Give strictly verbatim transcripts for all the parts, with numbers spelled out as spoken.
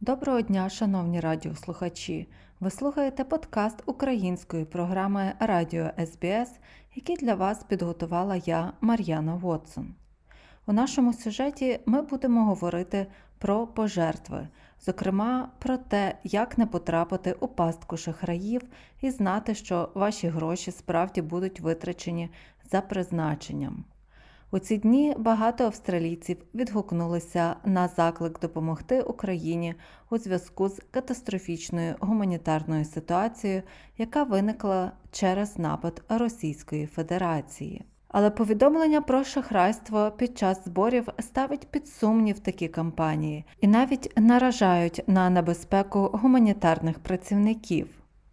Доброго дня, шановні радіослухачі! Ви слухаєте подкаст української програми Радіо ес бі ес, який для вас підготувала я, Мар'яна Вотсон. У нашому сюжеті ми будемо говорити про пожертви, зокрема про те, як не потрапити у пастку шахраїв і знати, що ваші гроші справді будуть витрачені за призначенням. У ці дні багато австралійців відгукнулися на заклик допомогти Україні у зв'язку з катастрофічною гуманітарною ситуацією, яка виникла через напад Російської Федерації. Але повідомлення про шахрайство під час зборів ставить під сумнів такі кампанії і навіть наражають на небезпеку гуманітарних працівників.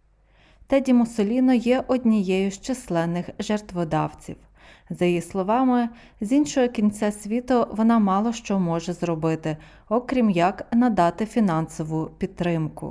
Теді Муссоліно є однією з численних жертводавців. За її словами, з іншого кінця світу вона мало що може зробити, окрім як надати фінансову підтримку.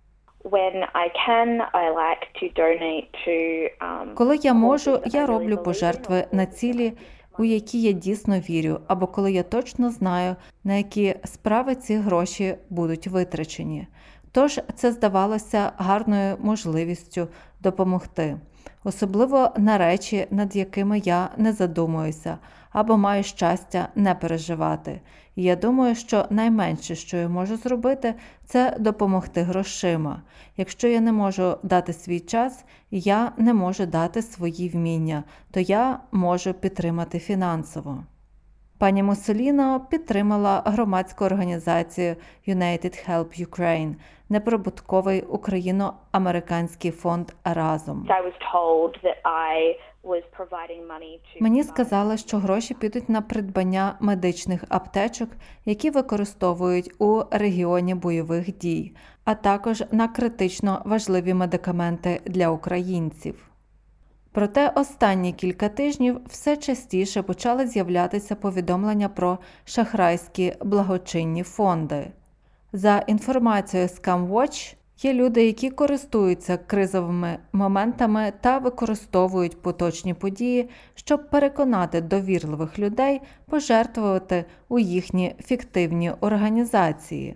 When I can, I like to donate to, um, Коли я можу, causes that я I really роблю believe пожертви in or на causes цілі, у які я дійсно вірю, або коли я точно знаю, на які справи ці гроші будуть витрачені. Тож це здавалося гарною можливістю допомогти. Особливо на речі, над якими я не задумуюся, або маю щастя не переживати. І я думаю, що найменше, що я можу зробити, це допомогти грошима. Якщо я не можу дати свій час, і я не можу дати свої вміння, то я можу підтримати фінансово. Пані Муссоліно підтримала громадську організацію United Help Ukraine, неприбутковий україно-американський фонд «Разом». I was told that I was providing money to Мені сказали, що гроші підуть на придбання медичних аптечок, які використовують у регіоні бойових дій, а також на критично важливі медикаменти для українців. Проте останні кілька тижнів все частіше почали з'являтися повідомлення про шахрайські благочинні фонди. За інформацією ScamWatch, є люди, які користуються кризовими моментами та використовують поточні події, щоб переконати довірливих людей пожертвувати у їхні фіктивні організації.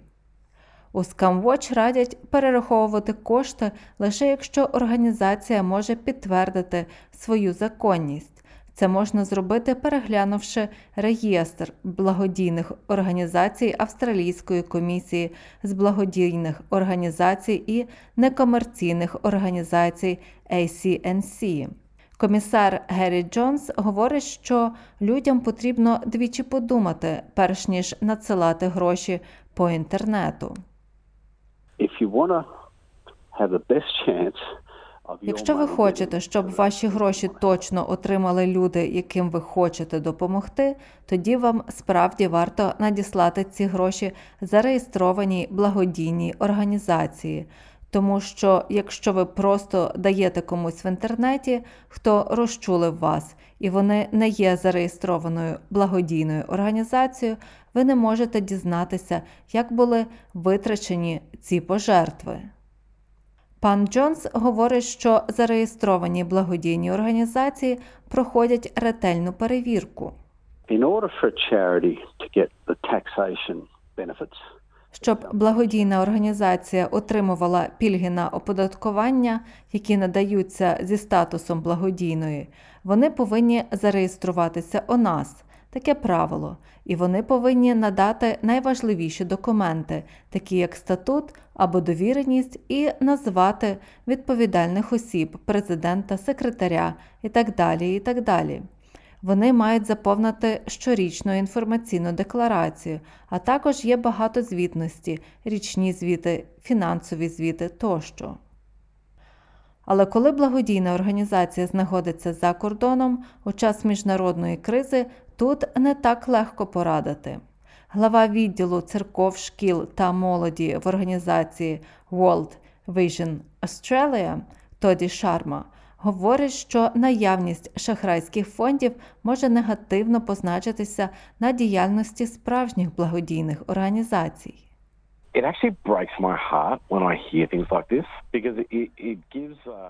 У ScamWatch радять перераховувати кошти лише якщо організація може підтвердити свою законність. Це можна зробити, переглянувши реєстр благодійних організацій Австралійської комісії з благодійних організацій і некомерційних організацій ей сі ен сі. Комісар Геррі Джонс говорить, що людям потрібно двічі подумати, перш ніж надсилати гроші по інтернету. If you want to have the best chance of your Якщо ви money хочете, getting щоб to ваші the гроші right точно отримали люди, яким ви хочете допомогти, тоді вам справді варто надіслати ці гроші зареєстрованій благодійній організації. Тому що якщо ви просто даєте комусь в інтернеті, хто розчулив вас, і вони не є зареєстрованою благодійною організацією, ви не можете дізнатися, як були витрачені ці пожертви. Пан Джонс говорить, що зареєстровані благодійні організації проходять ретельну перевірку. In order for a charity to get the taxation benefits, Щоб благодійна організація отримувала пільги на оподаткування, які надаються зі статусом благодійної, вони повинні зареєструватися у нас. Таке правило. І вони повинні надати найважливіші документи, такі як статут або довіреність, і назвати відповідальних осіб, президента, секретаря і так далі, і так далі. Вони мають заповнити щорічну інформаційну декларацію, а також є багато звітності, річні звіти, фінансові звіти тощо. Але коли благодійна організація знаходиться за кордоном, у час міжнародної кризи тут не так легко порадити. Глава відділу церков, шкіл та молоді в організації World Vision Australia Тоді Шарма говорить, що наявність шахрайських фондів може негативно позначитися на діяльності справжніх благодійних організацій. It actually breaks my heart when I hear things like this because it, it gives uh,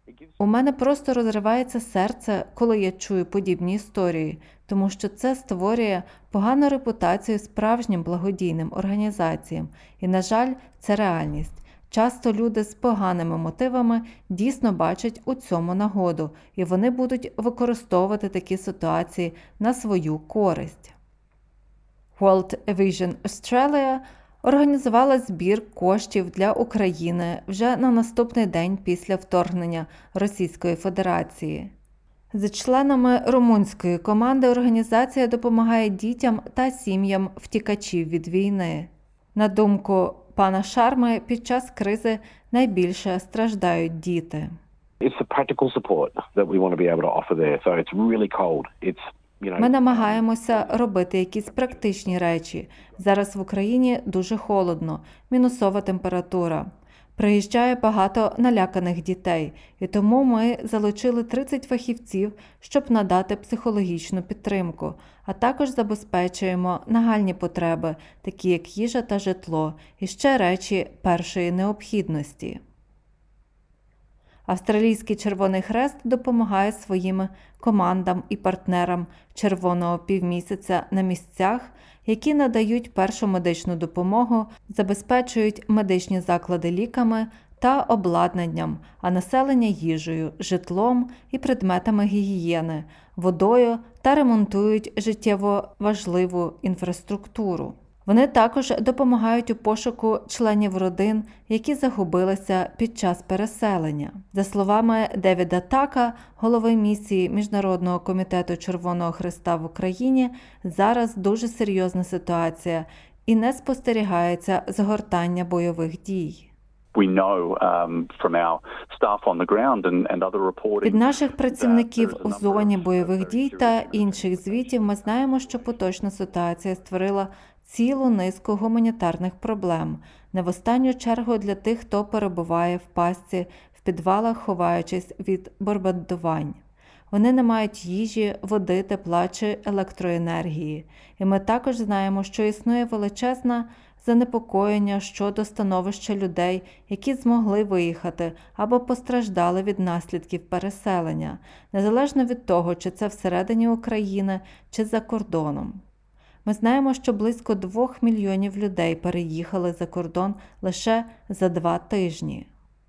У мене просто розривається серце, коли я чую подібні історії, тому що це створює погану репутацію справжнім благодійним організаціям. І, на жаль, це реальність. Часто люди з поганими мотивами дійсно бачать у цьому нагоду, і вони будуть використовувати такі ситуації на свою користь. World Vision Australia організувала збір коштів для України вже на наступний день після вторгнення Російської Федерації. З членами румунської команди організація допомагає дітям та сім'ям втікачів від війни. На думку пана Шарми, під час кризи найбільше страждають діти. It's the practical support that we want to be able to offer there. So it's really cold. It's Ми намагаємося робити якісь практичні речі. Зараз в Україні дуже холодно, мінусова температура. Приїжджає багато наляканих дітей, і тому ми залучили тридцять фахівців, щоб надати психологічну підтримку, а також забезпечуємо нагальні потреби, такі як їжа та житло, і ще речі першої необхідності. Австралійський Червоний Хрест допомагає своїм командам і партнерам Червоного півмісяця на місцях, які надають першу медичну допомогу, забезпечують медичні заклади ліками та обладнанням, а населення їжею, житлом і предметами гігієни, водою та ремонтують життєво важливу інфраструктуру. Вони також допомагають у пошуку членів родин, які загубилися під час переселення. За словами Девіда Така, голови місії Міжнародного комітету Червоного Хреста в Україні, зараз дуже серйозна ситуація і не спостерігається згортання бойових дій. Від наших працівників у зоні бойових дій та інших звітів ми знаємо, що поточна ситуація створила цілу низку гуманітарних проблем, не в останню чергу для тих, хто перебуває в пастці в підвалах, ховаючись від бомбардувань. Вони не мають їжі, води, тепла чи електроенергії. І ми також знаємо, що існує величезне занепокоєння щодо становища людей, які змогли виїхати або постраждали від наслідків переселення, незалежно від того, чи це всередині України, чи за кордоном. Ми знаємо, що близько двох мільйонів людей переїхали за кордон лише за два тижні.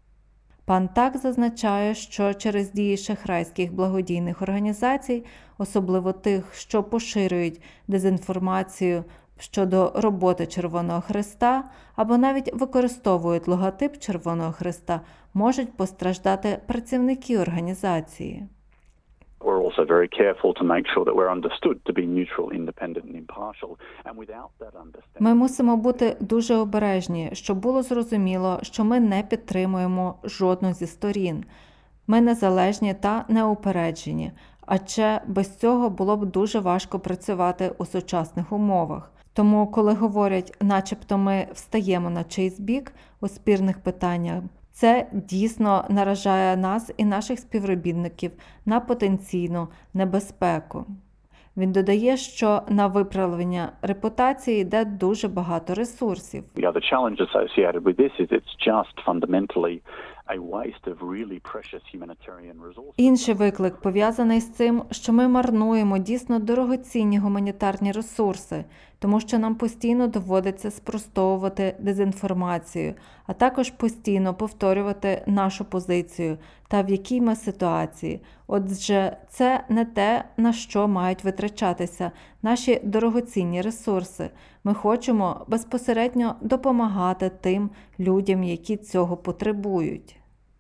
Пан Так зазначає, що через дії шахрайських благодійних організацій, особливо тих, що поширюють дезінформацію щодо роботи Червоного Хреста або навіть використовують логотип Червоного Хреста, можуть постраждати працівники організації. We're also very careful to make sure that we're understood to be neutral, independent and impartial. And without that understanding... Ми мусимо бути дуже обережні, щоб було зрозуміло, що ми не підтримуємо жодну зі сторін. Ми незалежні та неупереджені, адже без цього було б дуже важко працювати у сучасних умовах. Тому, коли говорять, начебто ми встаємо на чийсь бік у спірних питаннях, це дійсно наражає нас і наших співробітників на потенційну небезпеку. Він додає, що на виправлення репутації йде дуже багато ресурсів. The other challenge associated with this is it's just fundamentally a waste of really precious humanitarian resources. Інший виклик пов'язаний з цим, що ми марнуємо дійсно дорогоцінні гуманітарні ресурси, тому що нам постійно доводиться спростовувати дезінформацію, а також постійно повторювати нашу позицію та в якій ми ситуації. Отже, це не те, на що мають витрачатися наші дорогоцінні ресурси. Ми хочемо безпосередньо допомагати тим людям, які цього потребують.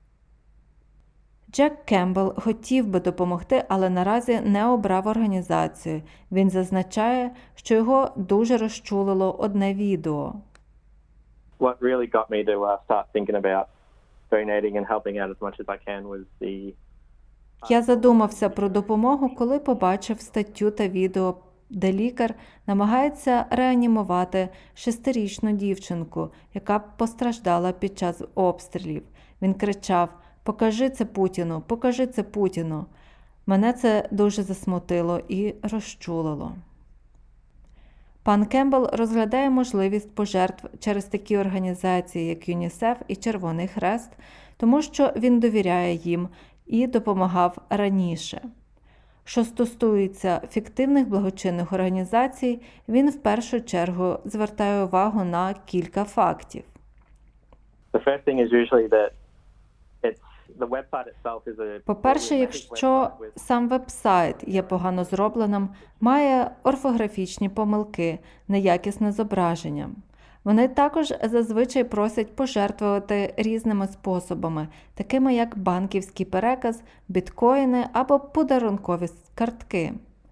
Джек Кембл хотів би допомогти, але наразі не обрав організацію. Він зазначає, що його дуже розчулило одне відео. What really got me to uh, start thinking about donating and helping out as much as I can was the... Я задумався про допомогу, коли побачив статтю та відео, де лікар намагається реанімувати шестирічну дівчинку, яка постраждала під час обстрілів. Він кричав: «Покажи це Путіну! Покажи це Путіну!» Мене це дуже засмутило і розчулило. Пан Кембл розглядає можливість пожертв через такі організації, як ЮНІСЕФ і Червоний Хрест, тому що він довіряє їм і допомагав раніше. Що стосується фіктивних благочинних організацій, він в першу чергу звертає увагу на кілька фактів. The first thing is usually that it's the website itself is a По-перше, якщо сам веб-сайт є погано зробленим, має орфографічні помилки, неякісне зображення. Вони також зазвичай просять пожертвувати різними способами, такими як банківський переказ, біткоїни або подарункові картки.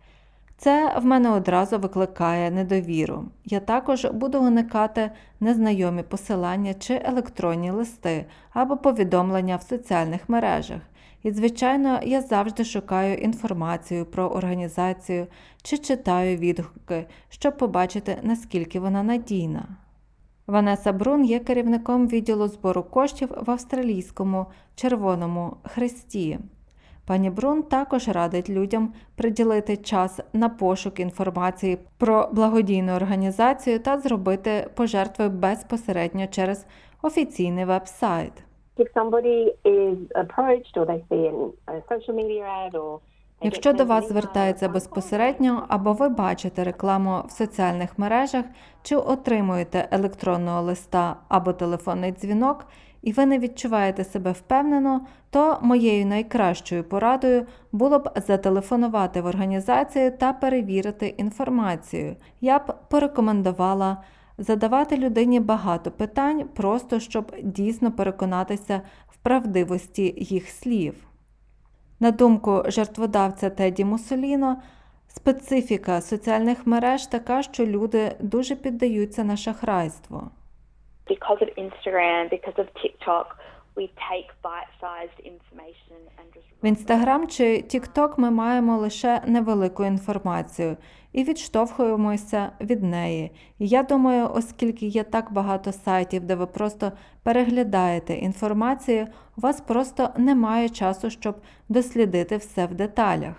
Це в мене одразу викликає недовіру. Я також буду уникати незнайомі посилання чи електронні листи або повідомлення в соціальних мережах. І, звичайно, я завжди шукаю інформацію про організацію чи читаю відгуки, щоб побачити, наскільки вона надійна. Ванеса Брун є керівником відділу збору коштів в австралійському Червоному Хресті. Пані Брун також радить людям приділити час на пошук інформації про благодійну організацію та зробити пожертви безпосередньо через офіційний веб-сайт. If somebody is approached or they see a social media ad or Якщо до вас звертаються безпосередньо, або ви бачите рекламу в соціальних мережах, чи отримуєте електронного листа або телефонний дзвінок, і ви не відчуваєте себе впевнено, то моєю найкращою порадою було б зателефонувати в організацію та перевірити інформацію. Я б порекомендувала задавати людині багато питань, просто щоб дійсно переконатися в правдивості їх слів. На думку жертводавця Теді Муссоліно, специфіка соціальних мереж така, що люди дуже піддаються на шахрайство. Because of Instagram, because of TikTok, we take bite-sized information and just... В Instagram чи TikTok ми маємо лише невелику інформацію і відштовхуємося від неї. І я думаю, оскільки є так багато сайтів, де ви просто переглядаєте інформацію, у вас просто немає часу, щоб дослідити все в деталях.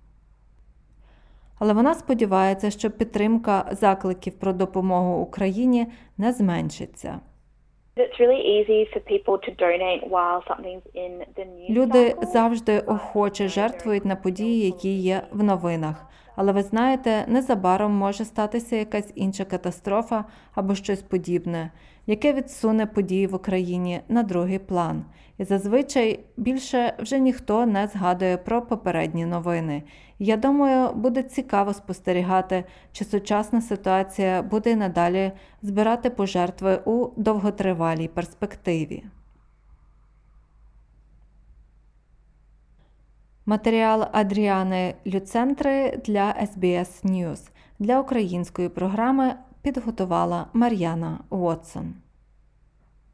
Але вона сподівається, що підтримка закликів про допомогу Україні не зменшиться. It's really easy for people to donate while something's in the news Люди cycle. завжди охоче жертвують на події, які є в новинах. Але ви знаєте, незабаром може статися якась інша катастрофа або щось подібне, яке відсуне події в Україні на другий план. І зазвичай більше вже ніхто не згадує про попередні новини. Я думаю, буде цікаво спостерігати, чи сучасна ситуація буде й надалі збирати пожертви у довготривалій перспективі. Матеріал Адріани Люцентри для ес бі ес News. Для української програми підготувала Мар'яна Уотсон.